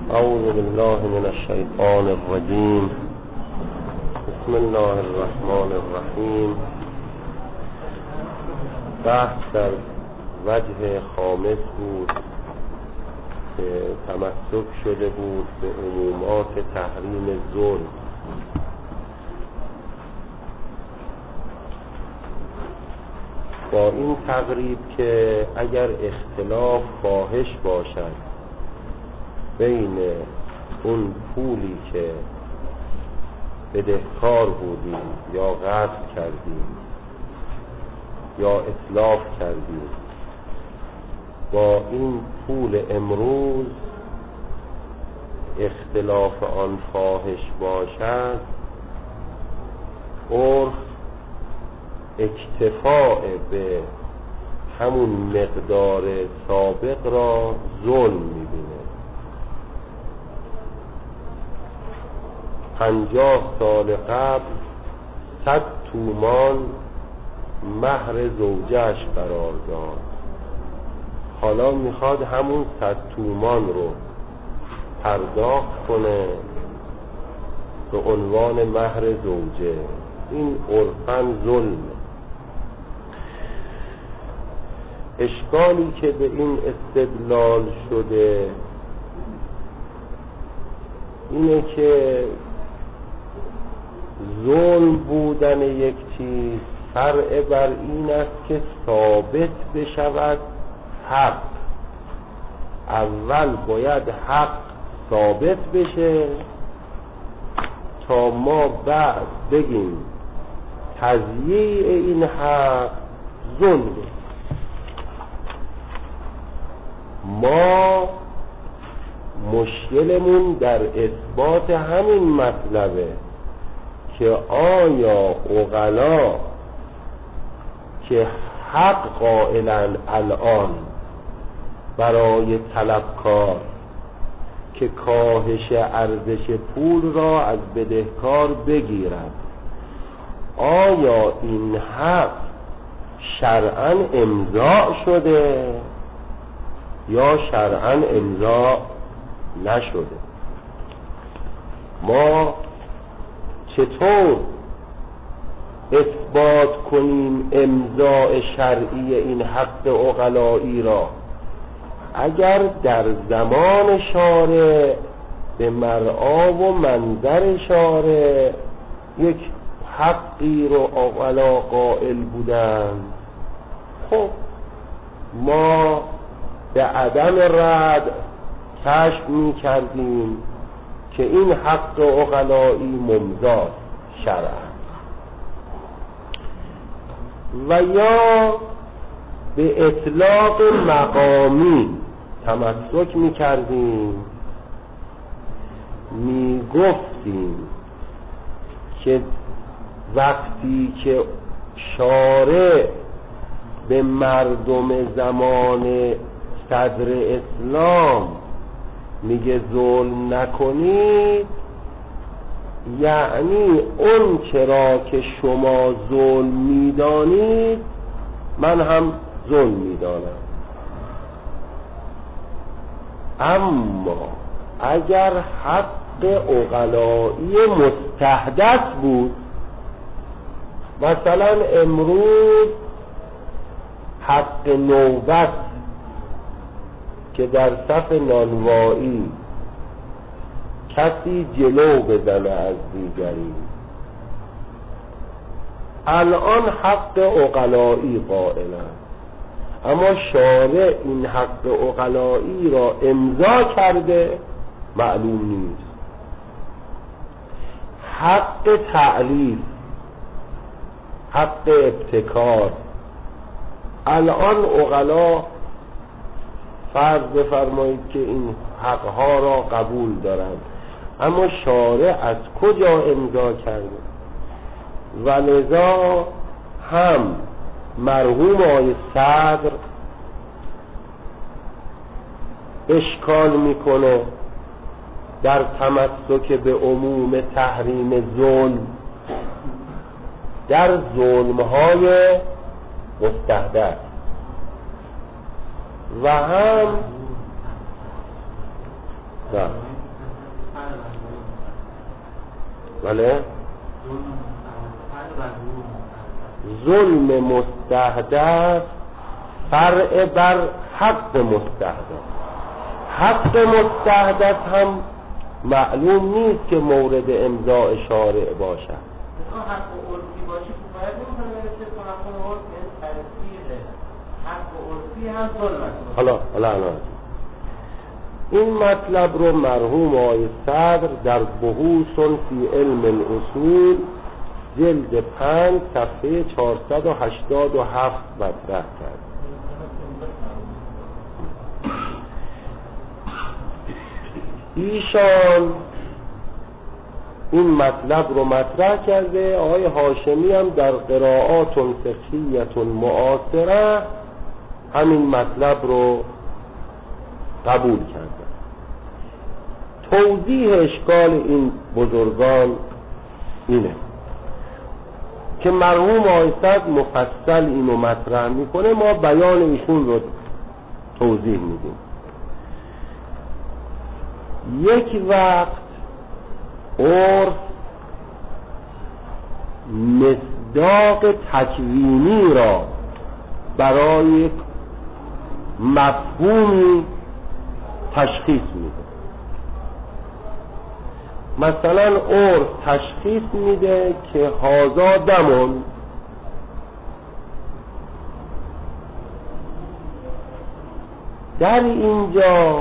اعوذ بالله من الشیطان الرجیم. بسم الله الرحمن الرحیم. بحث در وجه خامس بود که تمسک شده بود به عمومات تحریم ظلم. با این تقریب که اگر اختلاف فاحش باشد بین اون پولی که بدهکار بودیم یا غصب کردیم یا اتلاف کردیم با این پول امروز اختلاف آن فاحش باشد، عرف اکتفاء به همون مقدار سابق را ظلم می‌بینه. 50 سال قبل 100 تومان مهر زوجهش قرار داد، حالا میخواد همون 100 تومان رو پرداخت کنه به عنوان مهر زوجه. این عرفاً ظلمه. اشکالی که به این استدلال شده اینه که ظلم بودن یک چیز فرع بر این است که ثابت بشود حق. اول باید حق ثابت بشه تا ما بعد بگیم تضییع این حق ظلمه. ما مشکلمون در اثبات همین مطلبه که آیا عقلا که حق قائلن الان برای طلبکار که کاهش ارزش پول را از بدهکار بگیرد، آیا این حق شرعاً امضا شده یا شرعاً امضا نشده؟ ما چطور اثبات کنیم امضاء شرعی این حق عقلایی را اگر در زمان شارع به مرعا و منظر شارع یک حقی رو عقلا قائل بودند؟ خب ما به عدم رد کشف می کردیم که این حق عقلایی ممضاست شرعاً، و یا به اطلاق مقامی تمسک می کردیم، می گفتیم که وقتی که شارع به مردم زمان صدر اسلام میگه ظلم نکنید، یعنی اون چرا که شما ظلم میدانید من هم ظلم میدانم. اما اگر حق عقلایی مستحدث بود، مثلا امروز حق نوبت که در صف نانوایی کسی جلو بزنه از دیگری، الان حق عقلایی قائلن، اما شارع این حق عقلایی را امضا کرده معلوم نیست. حق تعلیف، حق ابتکار، الان عقلا فرض بفرمایید که این حقها را قبول دارند، اما شارع از کجا امضا کرده؟ و لذا هم مرحوم آقای صدر اشکال میکنه در تمسک به عموم تحریم ظلم در ظلمهای مستحدث، و هم بله؟ ظلم مستحدث فرع بر حق مستحدث. حق مستحدث هم معلوم نیست که مورد امضاء شارع باشد. حق عرفی باشه باید نمی‌تونه برسه تو حق عرف تفسیره. حق عرفی هم ظلمه. حالا این مطلب رو مرحوم آقای صدر در بحوث فی علم الاصول جلد 5 صفحه 487 مطرح کرد. ایشان این مطلب رو مطرح کرده. آقای هاشمی هم در قرائات فقهیه معاصره همین مطلب رو قبول کرده. توضیح اشکال این بزرگان اینه که مرحوم آقای صدر مفصل اینو مطرح میکنه، ما بیان ایشون رو توضیح میدیم. یک وقت عرف مصداق تکوینی را برای مفهومی تشخیص میده. مثلا عرف تشخیص میده که هذا دمون، در اینجا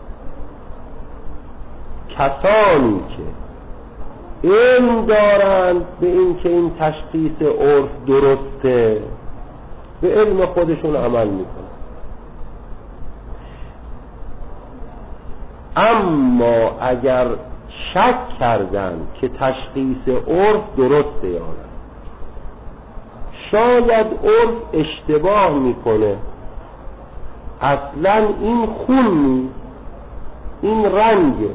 کسانی که علم دارند به این که این تشخیص عرف درسته به علم خودشون عمل میکنن، اما اگر شک کردن که تشخیص عرف درسته یا نه، شاید عرف اشتباه میکنه، اصلا این خون نیست، این رنگه.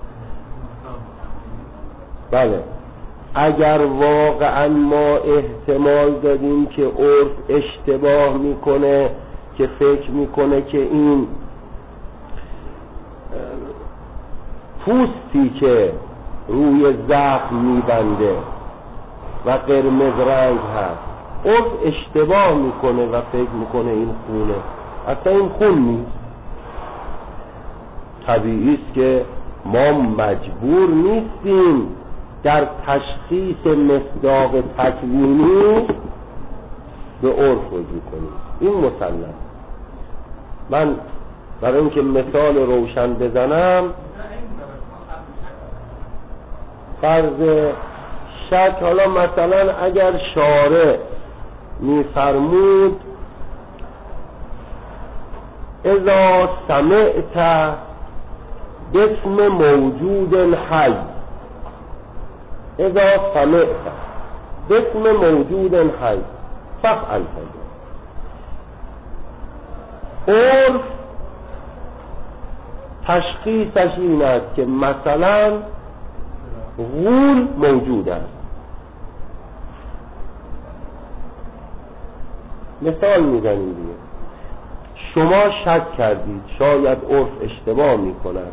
بله، اگر واقعا ما احتمال دادیم که عرف اشتباه میکنه، که فکر میکنه که این پوستی که روی زخم میبنده و قرمز رنگ هست، عرف اشتباه میکنه و فکر میکنه این خونه، اصلا این خون نیست. طبیعی است که ما مجبور نیستیم در تشخیص مصداق تکوینی به عرف رجوع کنیم، این مسلم. من برای اینکه مثال روشن بزنم، فرض شک، حالا مثلا اگر شارع میفرمود اذا سمعت باسم موجود حی، اذا سمعت باسم موجود حی فافعل کذا، عرف تشخیصش این است که مثلا غول موجود است. مثال میزنیم دیگه، شما شک کردید شاید عرف اشتباه میکند،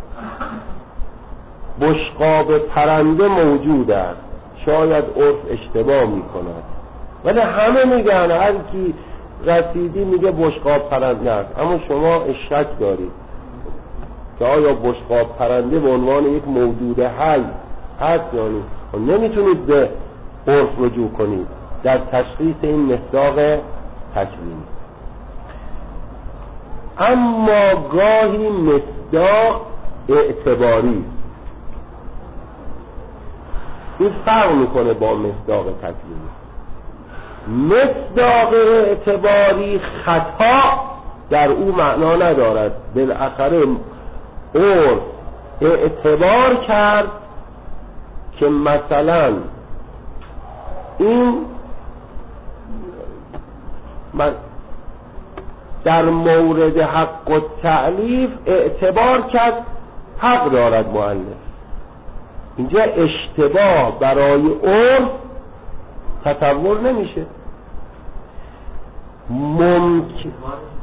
بشقاب پرنده موجود است، شاید عرف اشتباه میکند، ولی همه میگن، هر کی رسیدی میگه بشقاب پرنده است، اما شما شک دارید که آیا بشقاب پرنده به عنوان یک موجود حی هست یا نیست. نمیتونید به عرف رجوع کنید در تشخیص این مصداق تکوینی. اما گاهی مصداق اعتباری، این فرق میکنه با مصداق تکوینی. مصداق اعتباری خطا در او معنا ندارد، بالاخره عرف اعتبار کرد که مثلا این در مورد حق و تعلیف اعتبار کرد حق دارد مؤلف. اینجا اشتباه برای عرف تصور نمیشه. ممکن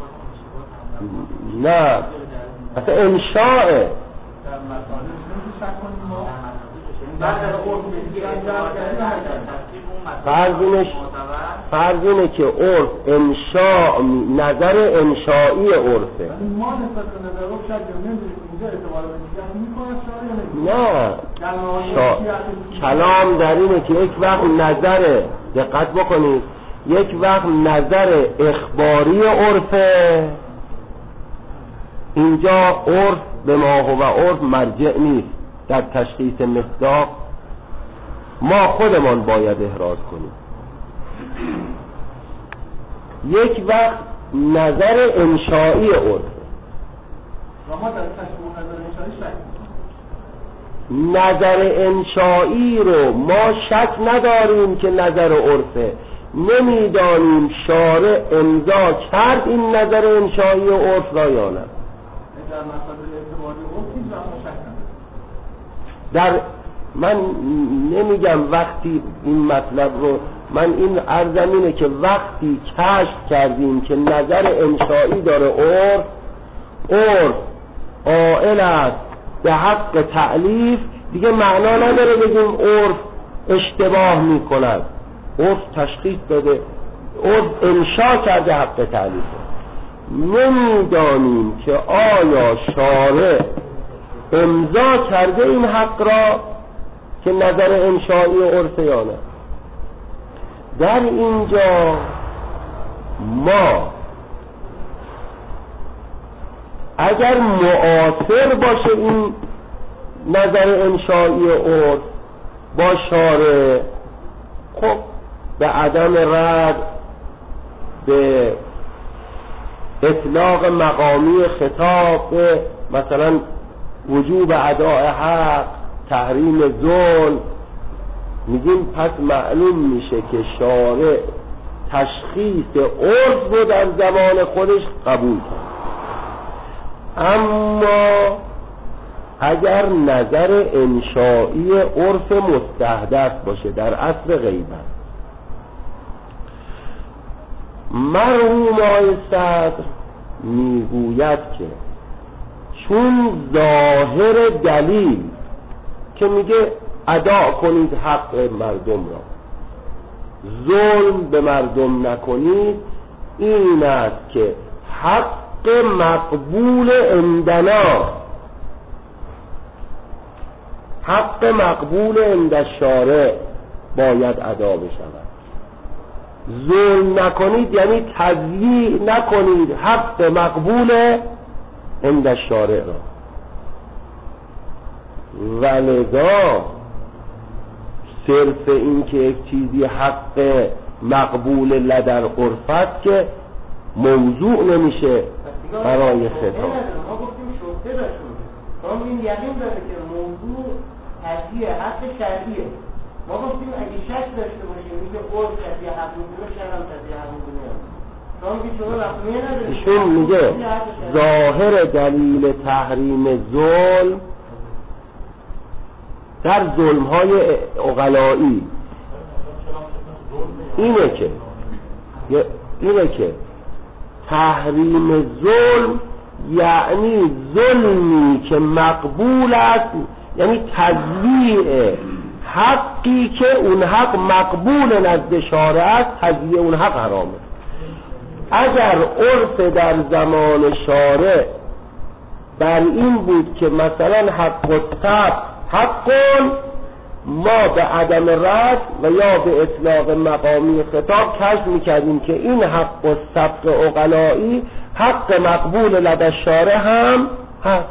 نه، اصلا انشاءه. فرض اینه که عرف انشاء نظر انشائی عرفه. ما نسبت به نظر عرف شاید نمیدونیم اینجا اعتبار به دیگه میکنه کلام در اینه که یک وقت نظر، دقت بکنید، یک وقت نظر اخباری عرفه، اینجا عرف به ما هو عرف مرجع نیست در تشخیص مصداق، ما خودمان باید احراز کنیم. یک وقت نظر انشائی عرفه، نظر انشائی رو ما شک نداریم که نظر عرفه، نمیدانیم شارع امضا کرد این نظر انشائی عرف را یا نه. در من نمیگم وقتی این مطلب رو، من این عرضم اینه که وقتی کشف کردیم که نظر انشائی داره عرف قائل است به حق تألیف، دیگه معنا نداره بگیم عرف اشتباه میکند. عرف تشخیص داده، عرف انشا کرده حق تألیف. نمیدانیم که آیا شارع امضا کرده این حق را که نظر انشائی عرف یا نه. در اینجا ما اگر معاصر باشه این نظر انشائی عرف با شارع، خب به عدم رد، به اطلاق مقامی خطاب، به مثلا وجوب اداء حق، تحریم ظلم، میگیم پس معلوم میشه که شارع تشخیص عرف رو در زمان خودش قبول کرد. اما اگر نظر انشائی عرف مستحدث باشه در عصر غیبت، مرحوم آقای صدر میگوید که چون ظاهر دلیل که میگه ادا کنید حق مردم را، ظلم به مردم نکنید، این است که حق مقبول عندنا، حق مقبول عند الشارع باید ادا بشود. ظلم نکنید یعنی تضییع نکنید حق مقبول عند الشارع را. ولذا صرف این که یک چیزی حق مقبول لدر عرفت که موضوع نمیشه برای خطاب. ما گفتیم شبهه داشتیم، ما این یقین داره که موضوع تضییع حق شرعیه. ما گفتیم اگه شک داشته باشیم میگه عرف تضییع حق میدونه، شرع تضییع حق میدونه. ایشون میگه ظاهر دلیل تحریم ظلم در ظلم‌های عقلایی اینه که تحریم ظلم یعنی ظلمی که مقبول است، یعنی تضییع حقی که اون حق مقبول نزد شارع است، تضییع اون حق حرامه. اگر عرف در زمان شارع بر این بود که مثلا حق الطبع حق، ما به عدم رد و یا به اطلاق مقامی خطاب کشف میکردیم که این حق و سبق عقلایی حق مقبول لدى الشارع هم هست.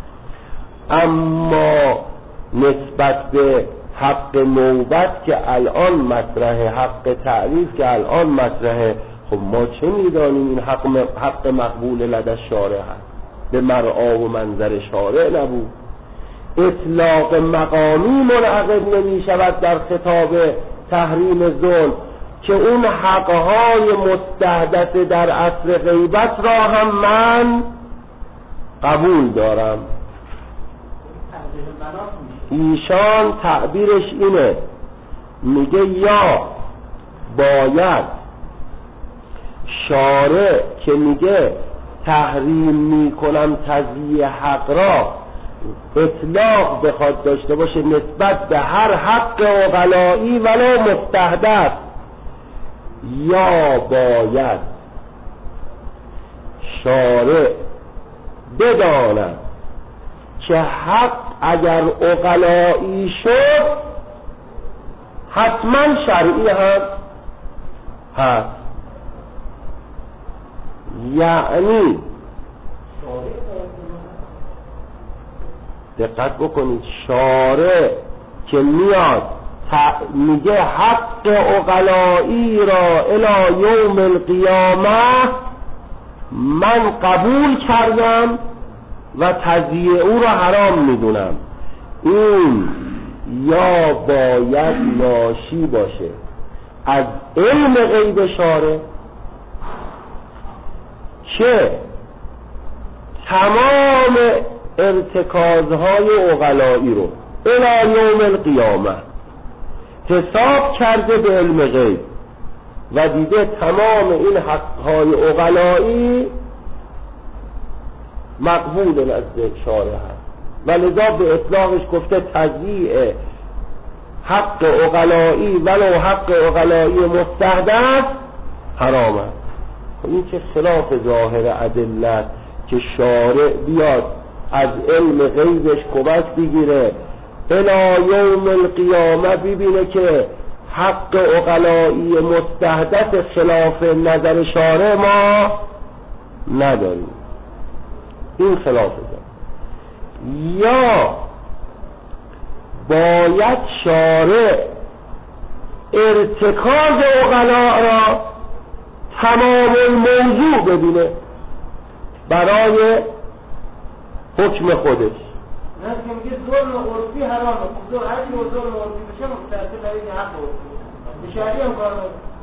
اما نسبت به حق نوبت که الان مطرحه، حق تعریف که الان مطرحه، خب ما چه میدانیم این حق مقبول لدى الشارع هست، به مرعا و منظر شارع نبود. اطلاق مقامی منعقد نمی شود در خطاب تحریم ظلم که اون حقهای مستحدث در عصر غیبت را هم من قبول دارم. ایشان تعبیرش اینه، میگه یا باید شارع که میگه تحریم میکنم تضییع حق را اطلاق بخواد داشته باشه نسبت به هر حق عقلایی ولو مستحدث، یا باید شارع بداند که حق اگر عقلایی شد حتما شرعی هم هست. یعنی دقت بکنید، شارع که میاد میگه حق عقلایی را الی یوم القیامه من قبول کردم و تضییع او را حرام میدونم، این یا باید ناشی باشه از علم غیب شارع که تمام ارتکازهای عقلایی رو الی یوم القیامه حساب کرده به علم غیب و دیده تمام این حقهای عقلایی مقبول نزد شارع هست و لذا به اطلاقش گفته تضییع حق عقلایی ولو حق عقلایی مستحدث حرام است. این که خلاف ظاهر ادلت که شارع بیاد از علم غیبش کمک بگیره الی یوم القیامه ببینه که حق عقلایی مستحدث خلاف نظر شارع ما نداریم، این خلاف ظاهر. یا باید شارع ارتکاز عقلا را تمام الموضوع ببینه برای حکم خودش. نه که میگه ظلم عرفی حرامه، ظلم هرچی ظلم عرفی بشه مستحق برای این حق عرفی شرعی هم کار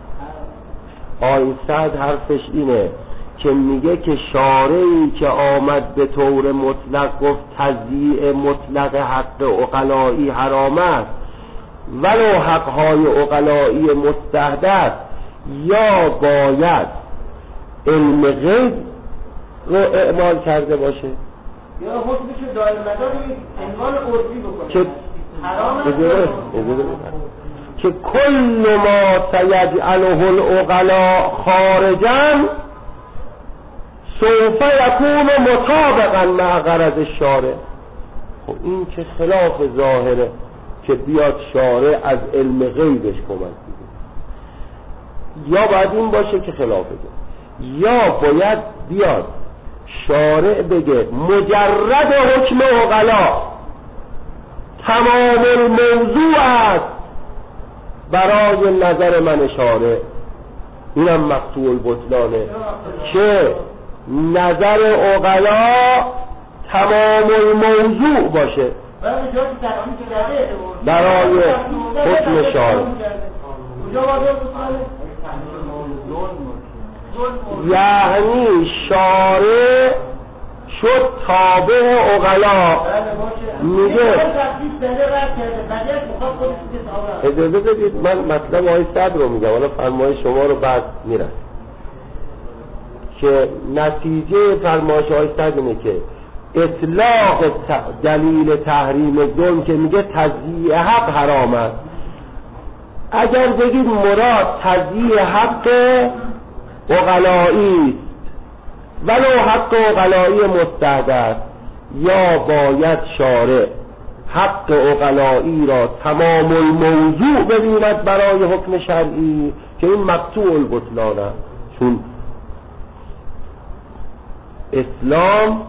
آیسد حرفش اینه که میگه که شارعی که آمد به طور مطلق گفت تضییع مطلق حق عقلایی حرام است ولو حقهای عقلایی مستحدث، یا باید علم غیب رو اعمال کرده باشه یا حکمش دائم مدار عنوان عرفی بکنه که حرام که کل ما سیجعله العقلاء خارجا سوف یکون مطابقا مع غرض الشارع. خب این که خلاف ظاهره که بیاد شارع از علم غیبش کمک بگیره. یا باید این باشه که خلاف ظاهره، یا باید بیاد شارع بگه مجرد حکم عقلا تمام الموضوع است برای نظر من شارع، اینم مقطوع البطلانه که نظر عقلا تمام الموضوع باشه برای حکم شارع. یعنی شارع شد تابع عقلا، میگه اجازه بدید من مطلب آیه صد رو میگم، حالا فرمایش شما رو بعد میرم که نتیجه فرمایش آیه صد اینه که اطلاق دلیل تحریم ظلم که میگه تضییع حق حرام است، اگر بگید مراد تضییع حق عقلایی ولو حق عقلایی مستحدث، یا باید شارع حق عقلایی را تمام الموضوع ببیند برای حکم شرعی که این مقطوع البطلان است، چون اسلام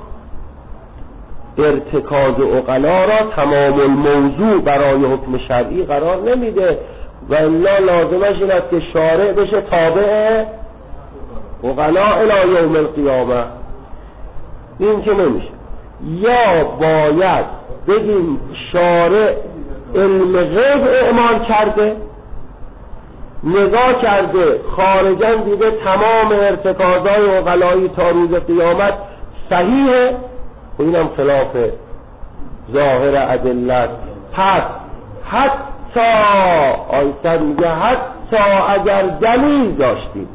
ارتکاز عقلا را تمام الموضوع برای حکم شرعی قرار نمیده و الا لازمش این است که شارع بشه تابع عقلا الی یوم القیامه، این که نمیشه. یا باید بگیم شارع علم غیب اعمال کرده، نگاه کرده خارجاً دیده تمام ارتکازهای عقلایی تا روز قیامت صحیحه، و اینم خلاف ظاهر ادلت. پس حتی آیسر میگه حتی اگر دلیل داشتیم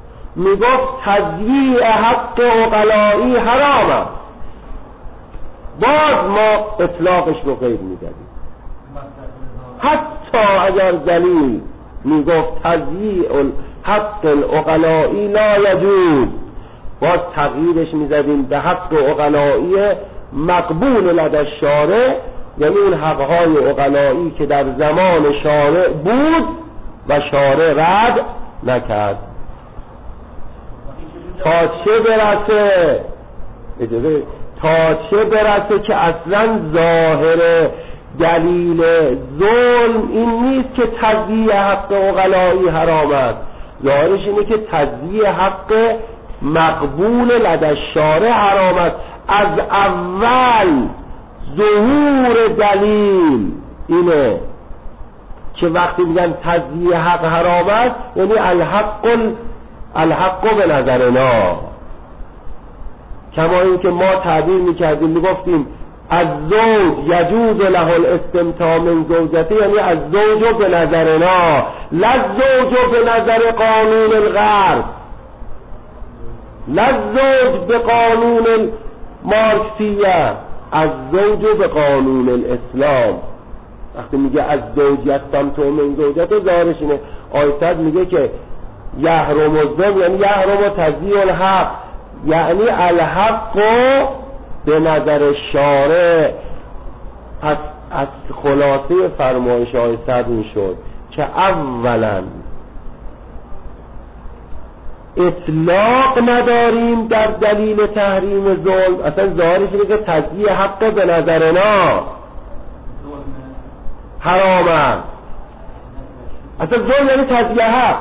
میگفت تضییع حق عقلایی حرام است، باز ما اطلاقش رو غیر می‌دادیم. حتی اگر دلیل میگفت تضییع حق العقلائی لا یجوز، باز تغییرش میزدیم به حق عقلائی مقبول لدى الشارع، یعنی اون حقهای عقلائی که در زمان شارع بود و شارع رد نکرد. تا چه برسه که اصلا ظاهر دلیل ظلم این نیست که تضییع حق عقلائی حرام است، ظاهرش اینه که تضییع حق مقبول لدى الشارع حرام است. از اول ظهور دلیل اینه که وقتی میگن تضییع حق حرام است یعنی الحق به نظرنا، کما این که ما تعبیر میکردیم میگفتیم از زوج یجوز له الاستمتاع من زوجته، یعنی از زوج به نظرنا، لزوج به نظر قانون الغرب، لزوج به قانون مارکسیه، از زوج به قانون الاسلام. وقتی میگه از زوج یستمتع من زوجته ظاهرش اینه. آیت میگه که یحرم الظلم یعنی یحرم تضییع الحق، یعنی الحق به نظر شارع. پس از خلاصه فرمایش های صد این شد که اولا اطلاق نداریم در دلیل تحریم ظلم، اصلا ظاهرش اینه که تضییع حق به نظرنا حرام است. اصلا ظلم یعنی تضییع حق.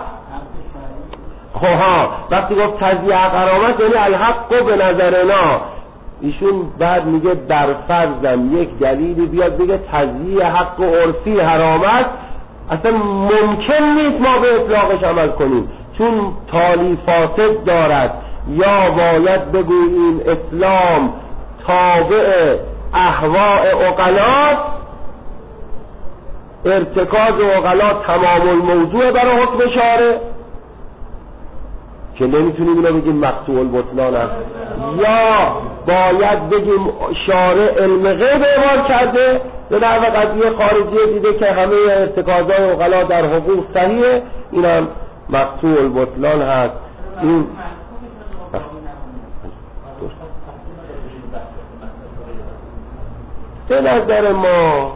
خواه وقتی گفت تضییع حق حرام است یعنی الحق به نظرنا. ایشون بعد میگه در فرضم یک دلیلی بیاد بگه تضییع حق عرفی حرام است، اصلا ممکن نیست ما به اطلاقش عمل کنیم چون تالی فاسد دارد. یا باید بگوییم اسلام تابع اهواء عقلاست، ارتکاز عقلا تمام الموضوع برای حکم شارع که نمیتونیم اینو بگیم مقطوع البطلان است، یا باید بگیم شارع علم غیب اعمال کرده به نحو قضیه خارجیه دیده که همه ارتکازهای عقلا در حقوق صحیحه، اینم مقطوع البطلان هست. این به نظر ما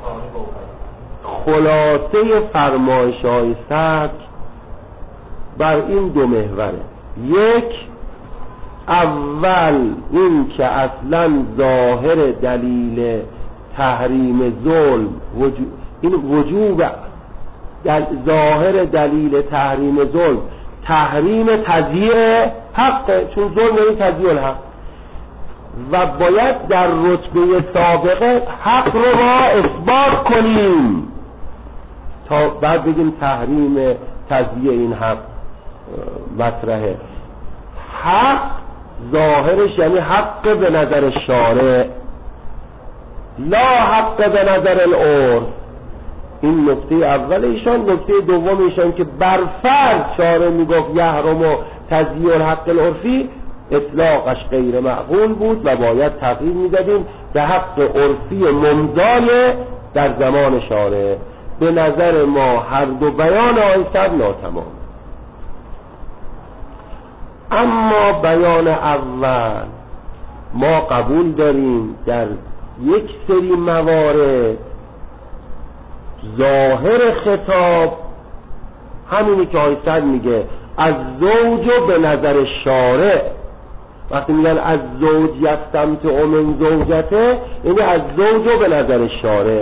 خلاصه فرمایش‌های صدر بر این دو محوره. یک، اول این که اصلا ظاهر دلیل تحریم ظلم این وجوب ظاهر دلیل تحریم ظلم تحریم تضییع حق، چون ظلم یعنی تضییع الحق و باید در رتبه سابقه حق رو ما اثبات کنیم تا بعد بگیم تحریم تضییع این حق مطرحه. حق ظاهرش یعنی حق به نظر شارع، لا حق به نظر العرف. این نکته اول ایشان. نکته دوم ایشان که برفرض شارع میگفت یحرم و تضییع الحق العرفی، اطلاقش غیر معقول بود و باید تغییر میدادیم به حق عرفی ممضای در زمان شارع. به نظر ما هر دو بیان آیت ناتمام. اما بیان اول ما قبول داریم در یک سری موارد ظاهر خطاب همینی که آیت میگه از زوج به نظر شارع. وقتی میگن از زوج یستمتع من زوجته یعنی از زوج به نظر شارع.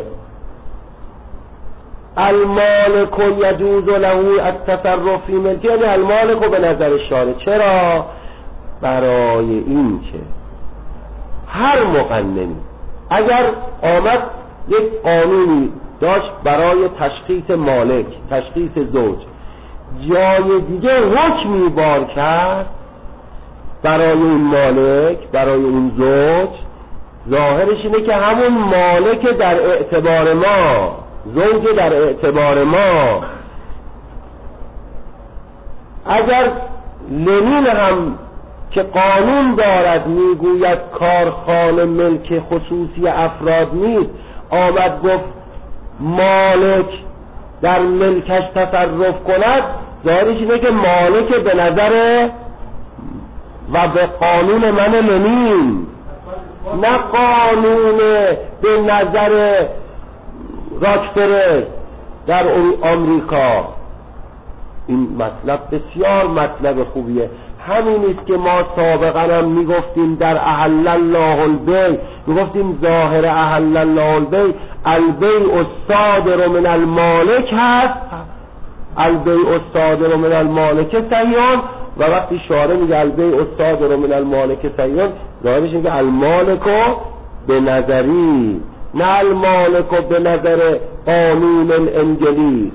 المالک یجوز له التصرف فی ملکه یعنی المالک به نظر شارع. چرا؟ برای این که هر مقننی اگر آمد یک قانونی داشت برای تشخیص مالک، تشخیص زوج، جای دیگه حکمی بار کرد برای اون مالک، برای اون زوج، ظاهرش اینه که همون مالک در اعتبار ما، زوج در اعتبار ما. اگر لنین هم که قانون دارد میگوید کارخانه ملک خصوصی افراد نیست، آمد گفت مالک در ملکش تصرف کند، ظاهرش اینه که مالک به نظر و به قانون من لنین، نه قانون به نظر راکفلر در آمریکا. این مطلب بسیار مطلب خوبیه. همین است که ما سابقا هم میگفتیم در احل الله البیع، میگفتیم ظاهر احل الله البیع البیع الصادر من المالک هست، البیع الصادر من المالک صحیحان، و وقتی شارع میگه البیع الصادر من المالک صحیحان، ظاهرش میگه المالک به نظری، نه المالک به نظر قانون الانگلیس.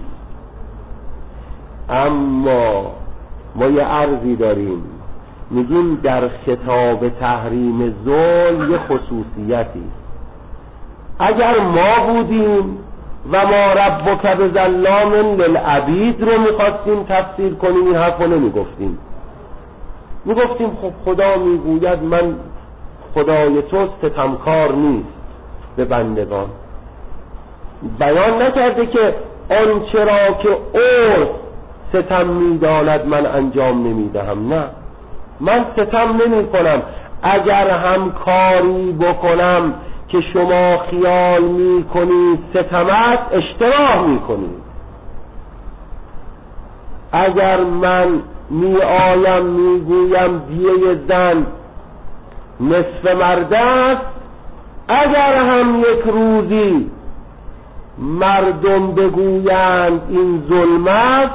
اما ما یه عرضی داریم، میگیم در خطاب تحریم ظلم یه خصوصیتی، اگر ما بودیم و ما ربک بظلام للعبید رو میخواستیم تفسیر کنیم این حرف رو نمیگفتیم، میگفتیم خب خدا میگوید من خدای تو ستمکار نیست به بندگان، بیان نکرده که آنچه را که عرف ستم میداند من انجام نمیدهم، نه من ستم نمی کنم، اگر هم کاری بکنم که شما خیال میکنید ستمت، اشتباه میکنید. اگر من میآیم میگویم دیه زن نصف مرد است، اگر هم یک روزی مردم بگویند این ظلم است،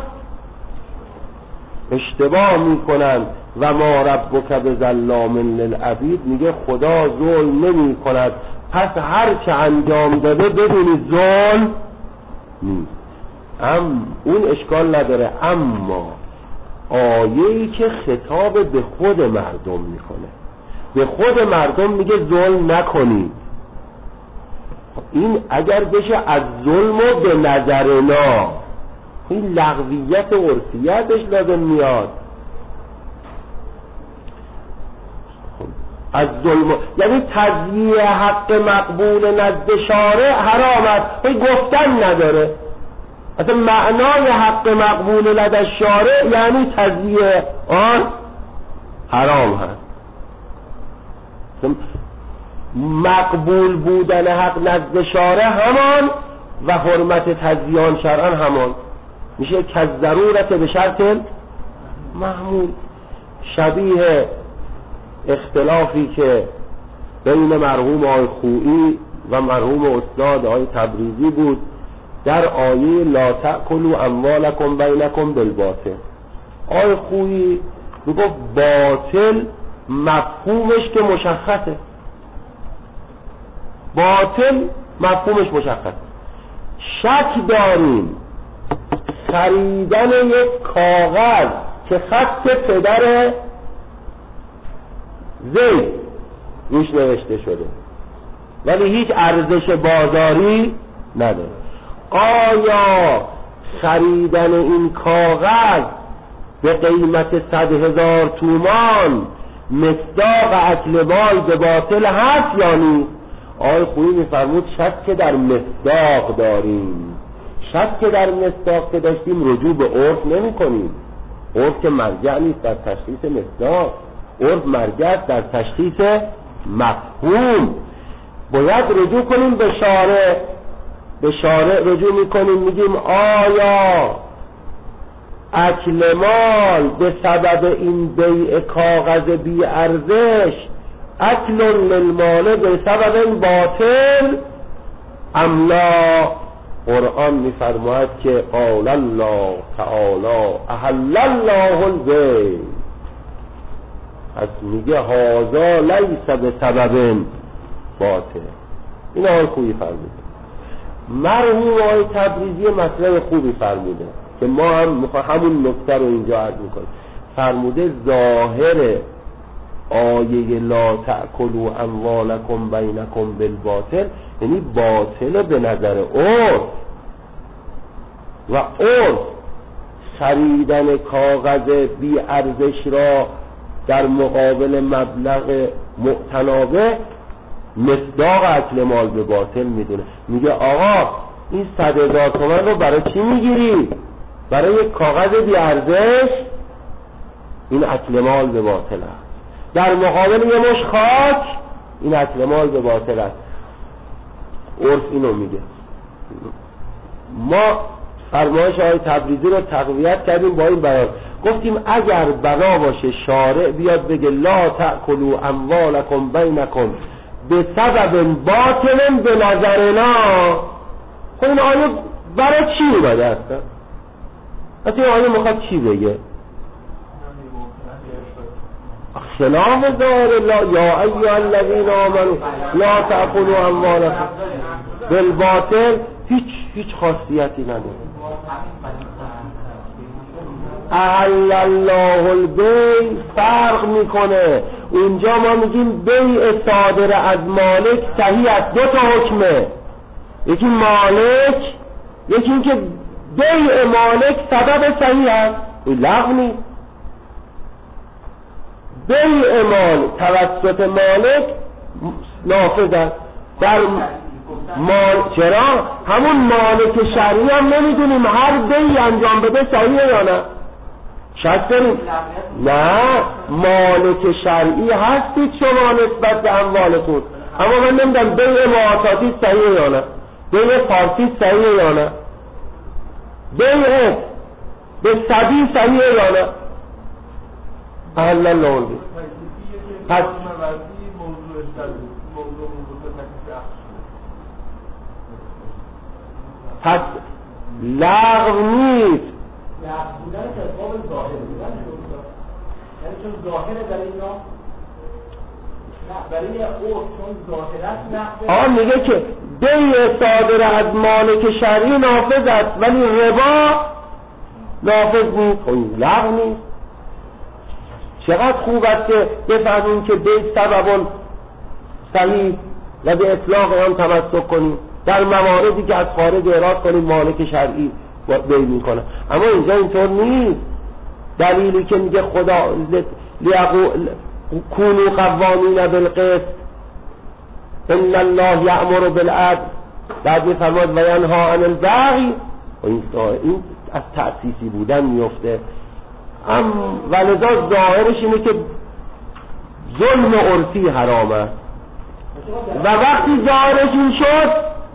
اشتباه میکنند. و ما ربک بظلام للعبید، میگه خدا ظلم نمی کند، پس هر چه انجام داده ببینید ظلم نیست. اون اشکال نداره. اما آیه‌ای که خطاب به خود مردم میکنه، به خود مردم میگه ظلم نکنید، این اگر بشه از ظلم و به نظرنا، این لغویت و عرفیتش لازم میاد. از ظلم یعنی تضییع حق مقبول نزد شارع حرام است، گفتن نداره. اصلا معنای حق مقبول لدى شارع یعنی تضییع آن حرام هست. مقبول بودن حق نزد شارع همان و حرمت تضییع شرعا همان میشه که ضرورت به شرط محمول. شبیه اختلافی که بین مرحوم آقای خویی و مرحوم استاد آقای تبریزی بود در آیه لا تأکلوا اموالکم بینکم بالباطل. آقای خویی میگفت باطل مفهومش که مشخصه، باطل مفهومش مشخصه. شک داریم خریدن یک کاغذ که خط پدر زید روش نوشته شده ولی هیچ ارزش بازاری نداره، آیا خریدن این کاغذ به قیمت 100,000 تومان مصداق اکل مال به باطل هست یا نیست؟ آقای خویی میفرمود شک در مصداق داریم، شک در مصداق که داشتیم رجوع به عرف نمی کنیم. عرف که مرجع نیست در تشخیص مصداق، عرف مرجع در تشخیص مفهوم. باید رجوع کنیم به شارع، به شارع رجوع میکنیم، میگیم آیا اکل مال به سبب این بیع کاغذ بی ارزش اکل للمال به سبب این باطل املا؟ قرآن میفرماید که قال الله تعالی احل الله البیع، از میگه هذا لیس به سبب باطل. این آقای خوبی فرموده. مرحوم آقای تبریزی مطلب خوبی فرموده که ما هم همون نکته رو اینجا عرض میکنیم. فرموده ظاهر آیه لا تأکلوا اموالکم بینکم بالباطل یعنی باطل به نظر عرف، و عرف خریدن کاغذ بی ارزش را در مقابل مبلغ متناوب مصداق اکل مال به باطل میدونه. میگه آقا این 100,000 تومان رو برای چی میگیری؟ برای یک کاغذ بی ارزش؟ این اکل مال به باطل است. در مقابل یه مش خاک این اکل مال به باطل است. عرف اینو میگه. ما فرمایش آقای تبریزی رو تقویت کردیم با این بیان، گفتیم اگر بنا باشه شارع بیاد بگه لا تأکلوا اموالکم بینکم بسبب باطل به نظرنا، خب این آیه برای چی اومده اصلا؟ این آیه میخواد چی بگه؟ خلاف ظاهر الله یا ایها الذین آمنوا لا تأکلوا اموالکم بالباطل هیچ خاصیتی نداره. احل الله البیع فرق میکنه. اونجا ما میگیم بیع صادر از مالک صحیح است. 2 تا حکمه، یکی مالک، یکی این که بیع مالک سبب صحیح است، این لغو نیست. بیع مال توسط مالک نافذ است. در مال چرا؟ همون مالک شرعی هم نمیدونیم هر بیعی انجام بده صحیحه یا نه. شک داریم؟ نه، مالک شرعی هستید شما نسبت به اموالتون، اما من نمیدونم بیع معاطاتی صحیحه یا نه، بیع فارسی صحیحه یا نه، بیع به صدی صحیحه یا نه. اهلا لونده. پس لغو نیست. لغو بودن که اسباب ظاهر بودن یعنی چون ظاهره برای اینا نه برای عرف چون ظاهرت لغو. میگه که بیع صادر از مالک شرعی نافذ است ولی ربا نافذ نیست. این لغو نیست. چقدر خوب است که بفهمیم که بیع سبب صحیح و به اطلاق آن تمسک کنیم در مواردی که از خارج اعراض کنیم مالک شرعی بیع میکنه. اما اینجا اینطور نیست. دلیلی که میگه خدا کونوا قوامین بالقسط ان الله یأمر بالعدل، بعد میفرماد و ینها عن البغی، این از تأسیسی بودن میفته. ولذا ظاهرش اینه که ظلم عرفی حرام است و وقتی ظاهرش این شد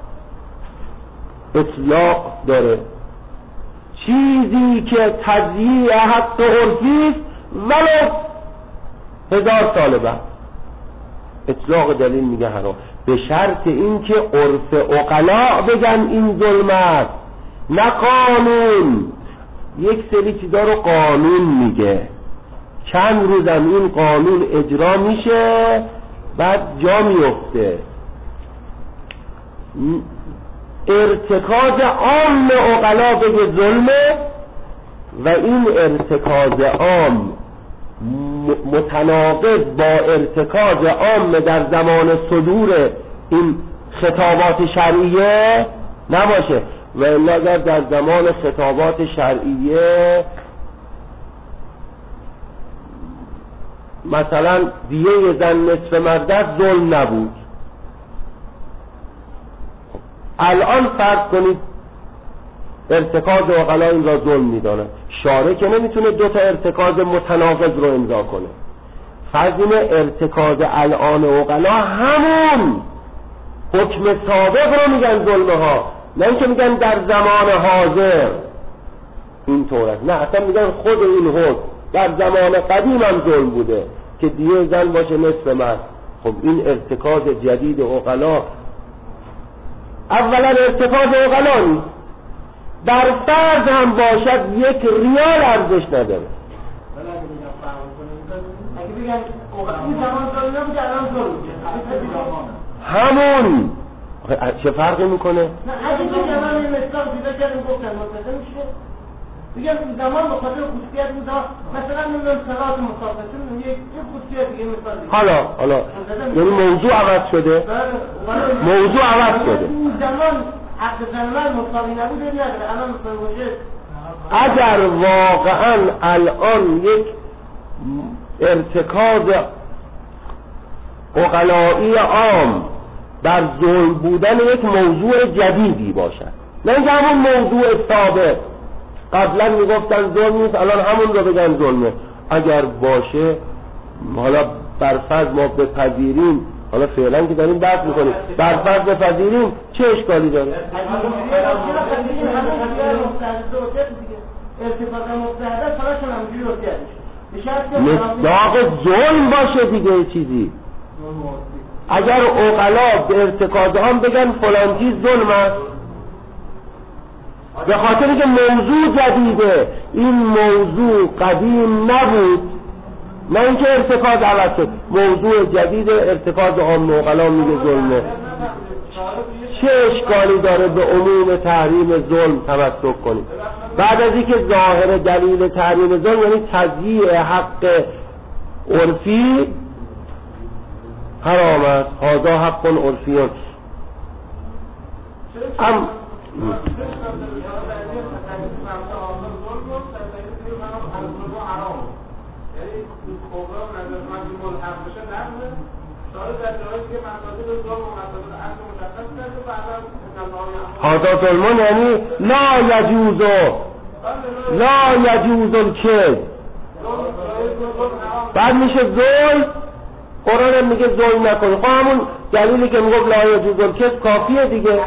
اطلاق داره. چیزی که تضییع حق عرفی است ولو 1000 سال بعد اطلاق دلیل میگه حرام، به شرط این که عرف عقلا بگن این ظلم است نه قانون. یک سری چیزا رو قانون میگه، چند روزم این قانون اجرا میشه بعد جا میفته. ارتکاز عام عقلا بگه ظلمه و این ارتکاز عام متناقض با ارتکاز عام در زمان صدور این خطابات شرعیه نباشه. و اگر در زمان خطابات شرعیه مثلا دیه زن نصف مرد ظلم نبود، الان فرض کنید ارتکاز عقلا این را ظلم میدانه، شارع که نمیتونه 2 تا ارتکاز متناقض رو امضا کنه. فرض اینه ارتکاز الان عقلا همون حکم سابق رو میگن ظلمه ها، نه اینکه میگن در زمان حاضر این طور است، نه اصلا میگن خود این حکم در زمان قدیم هم ظلم بوده که دیه زن باشه نصف مرد. خب این ارتکاز جدید عقلا اولا ارتکاز عقلا نیست، در فرض هم باشد 1 ریال ارزش نداره. اگه بگن این زمان ظلم نبوده الان ظلم همون چه فرقی میکنه؟ نه اگه این زمان این مثال پیدا کردیم گفتن متوجه میشه بگم این زمان بخاطر خصوصیت بوده، مثلا من صلات مسافرتون یک خصوصیت دیگه مثال حالا یعنی موضوع عوض شده. موضوع عوض شده. این زمان حق زمان مساوی نبوده نداره الان مساوی باشه. اگر واقعا الان یک ارتکاز عقلایی عام در ظلم بودن یک موضوع جدیدی باشد، نه اینکه همون موضوع سابق قبلا میگفتن ظلم نیست الان همون رو بگن ظلمه. اگر باشه حالا برفرض ما بپذیریم، حالا فعلا که داریم بحث میکنیم، برفرض بپذیریم چه اشکالی داره؟ مصداق ظلم باشه دیگه چیزی. اگر عقلا به ارتکاز هم بگن فلان چیز ظلم است، به خاطر که موضوع جدیده، این موضوع قدیم نبود، نه اینکه ارتکاز عوض شد، موضوع جدید ارتکاز عام عقلا میگه ظلمه. چه اشکالی داره به عموم تحریم ظلم تمسک کنیم؟ بعد از اینکه ظاهر دلیل تحریم ظلم یعنی تضییع حق عرفی حرام است، هذا حق عرفی. هذا ظلم یعنی لا یجوز الکذب. بعد میشه ظلم، قرآن میگه ظلم نکنی. خب همون دلیلی که میگه لا یجوز الکذب کافیه دیگه.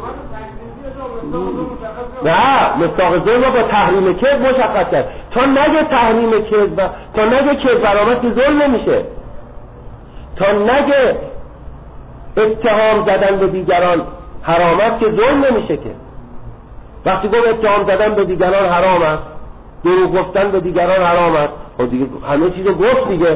نه، مصداق ظلم با تحریم کذب مشخص کرد. تا نگه تحریم کذب، تا نگه کذب برآمد که ظلم نمیشه. تا نگه اتهام زدن به دیگران حرام است که ظلم نمیشه. که وقتی گفت اتهام زدن به دیگران حرام است، دروغ گفتن به دیگران حرام است، خب دیگه همه چیزو گفت دیگه.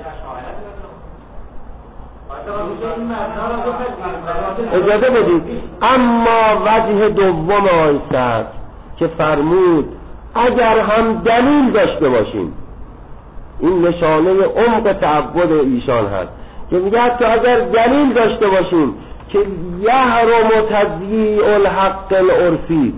اجازه بدید. اما وجه دوم آیت که فرمود اگر هم دلیل داشته باشیم، این نشانه عمق تعبد ایشان هست که میگه حتی اگر دلیل داشته باشیم که یحرم تضییع الحق العرفی،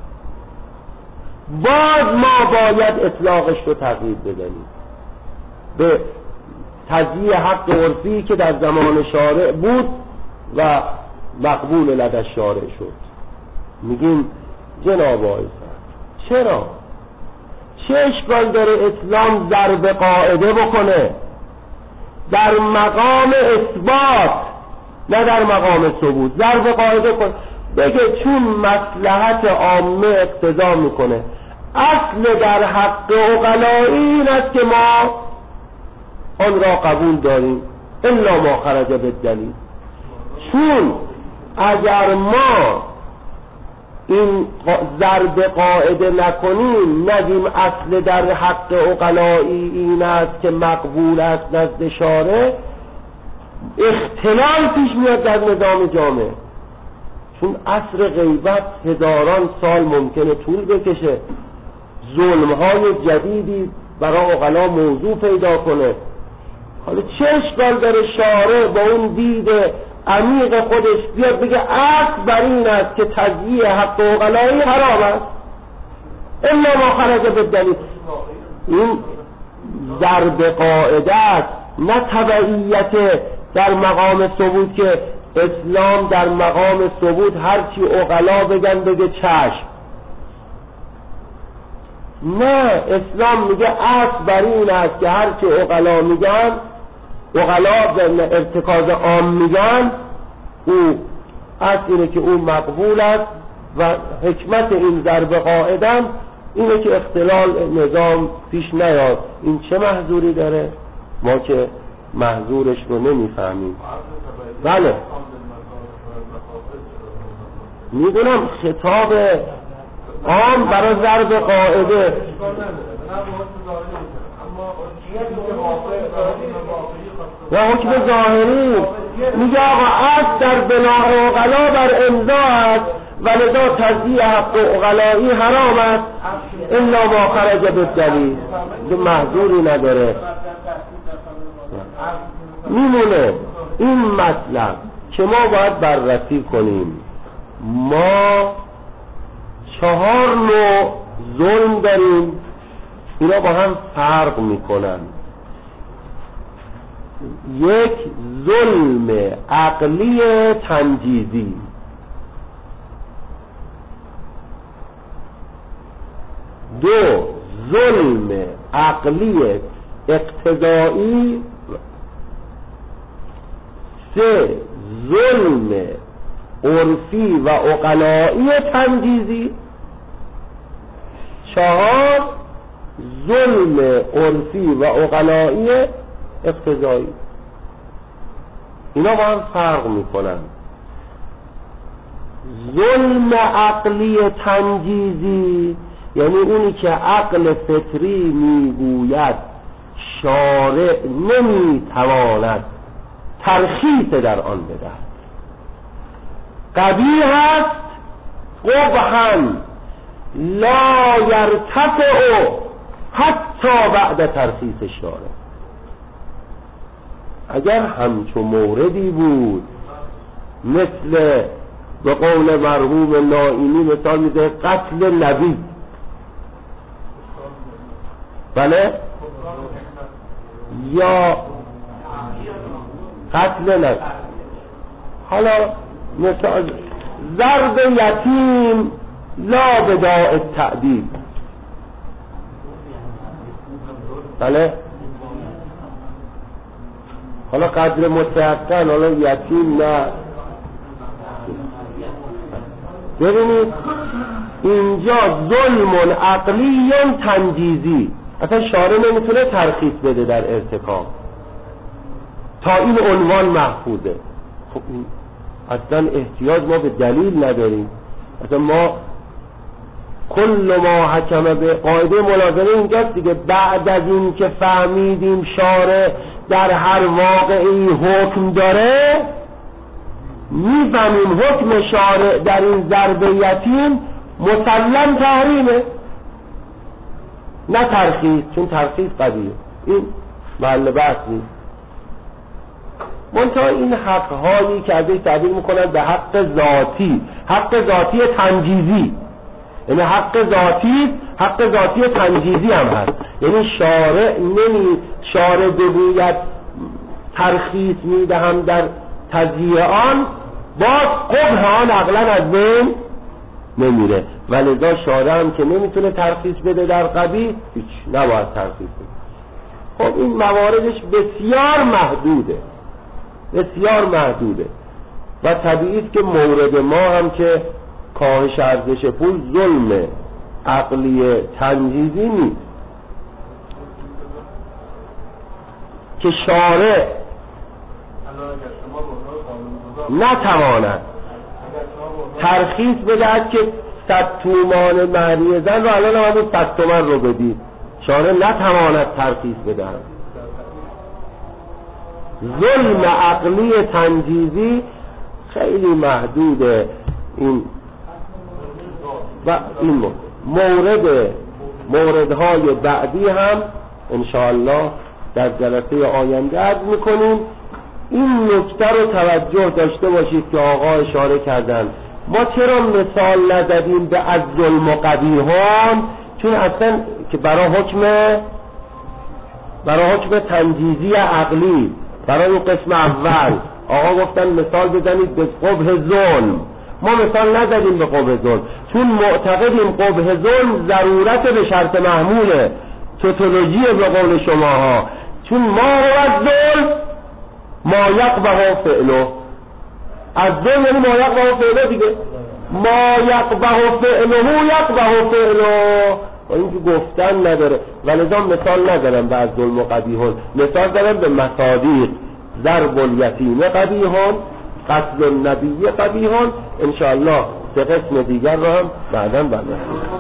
باز ما باید اطلاقش رو تغییر بدهیم به تضییع حق عرفی که در زمان شارع بود و مقبول لدى شارع شد. میگیم جناب آقای چرا؟ چه اشکال داره اسلام ضرب قاعده بکنه در مقام اثبات نه در مقام ثبوت؟ ضرب قاعده کن، بگه چون مصلحت عامه اقتضا میکنه، اصل در حق عقلایی این است که ما آن را قبول داریم الا ما خرج بالدلیل. چون اگر ما این ضرب قاعده نکنیم، نگیم اصل در حق عقلایی این است که مقبول است نزد شارع، اختلال پیش میاد در نظام جامعه. چون عصر غیبت هزاران سال ممکنه طول بکشه، ظلم‌های جدیدی برای عقلا موضوع پیدا کنه. حالا چه اشکال داره شارع با اون دید عمیق خودش بیاد بگه اصل بر این است که تضییع حق عقلایی حرام است الا ما خرج بالدلیل؟ این ضرب قاعده است، نه تبعیت در مقام ثبوت که اسلام در مقام ثبوت هرچی عقلا بگن بگه چشم. نه، اسلام میگه اصل بر این است که هرچی عقلا میگن، عقلا به ارتکاز عام میگن، او اصل اینه که او مقبول است و حکمت این ضرب قاعده اینه که اختلال نظام پیش نیاد. این چه محظوری داره؟ ما که محظورش رو نمیفهمیم. بله میدونم خطاب عام برای ضرب قاعده و حکم ظاهری میگه آقا اصل در بناء عقلا بر امضا است و لذا تضییع حق عقلایی حرام است الا ما خرج بالدلیل. محظوری نداره. میمونه این مطلب که ما باید بررسی کنیم. ما 4 نوع ظلم داریم، اینا با هم فرق میکنن. یک ظلم عقلی تنجیزی، دو ظلم عقلی اقتضایی، سه ظلم عرفی و عقلایی تنجیزی، چهار ظلم عرفی و عقلایی اقتضایی. اینا با هم فرق میکنن. ظلم عقلی تنجیزی یعنی اونی که عقل فطری میگوید شارع نمیتواند ترخیص در آن بدهد، قبیح است، قبحا لا یرتفع حتی بعد ترخیص شارع. اگر همچون موردی بود مثل به قول مرحوم نائینی مثال میده قتل نبی، بله، یا قتل نبی، حالا مثال ضرب یتیم لا بداء التأدیب، بله، حالا قدر متحقن، حالا یتیم نه. ببینید اینجا ظلم عقلی تنجیزی، اصلا شارع نمیتونه ترخیص بده در ارتکاب تا این عنوان محفوظه. خب این اصلا احتیاج ما به دلیل نداریم. اصلا ما کل ما حکم به قاعده ملازمه اینجاست دیگه، بعد از این که فهمیدیم شارع در هر واقعی حکم داره، میفهمیم حکم شارع در این ضرب یتیم مسلم تحریمه، نه ترخیص، چون ترخیص قضیه این محل بحث نیست. منتها این حقهایی که ازش تعبیر میکنن به حق ذاتی، حق ذاتی تنجیزی، یعنی حق ذاتی تنجیزی هم هست. یعنی شارع بگوید ترخیص میدهم در تضییع آن، باز قبح آن عقلا از بین نمیره، ولذا شارع هم که نمیتونه ترخیص بده در قبیح، هیچ نباید ترخیص بده. خب این مواردش بسیار محدوده و طبیعی است که مورد ما هم که کاهش ارزش پول ظلم عقلی تنجیزی نیست که شارع نتواند ترخیص بدهد که 100 تومان مهریه زن رو الان همون 100 تومان رو بدید، شارع نتواند ترخیص بدهد. ظلم عقلی تنجیزی خیلی محدوده. این و این موردهای بعدی هم انشاءالله در جلسه آینده عرض میکنیم. این نکته رو توجه داشته باشید که آقا اشاره کردن ما چرا مثال نزدیم به از ظلم و قبیحان، چون اصلا که برای حکم تنجیزی عقلی، برای اون قسم اول آقا گفتن مثال بزنید به قبح ظلم، ما مثال نزدیم به قبح ظلم چون معتقدیم قبح ظلم ضرورت به شرط محموله، توتولوژی به قول شماها، چون ما هو الظلم ما یقبح فعله، از ظلم یعنی ما یقبح فعله دیگه، ما یقبح فعله یقبح فعله، و این که گفتن نداره. ولذا مثال ندارم به از ظلم و قبیحون، مثال دارم به مصادیق، ضرب الیتیم قبیحون، قتل النبی قبیحون. انشاءالله 3 قسم دیگر رو هم بعداً بررسی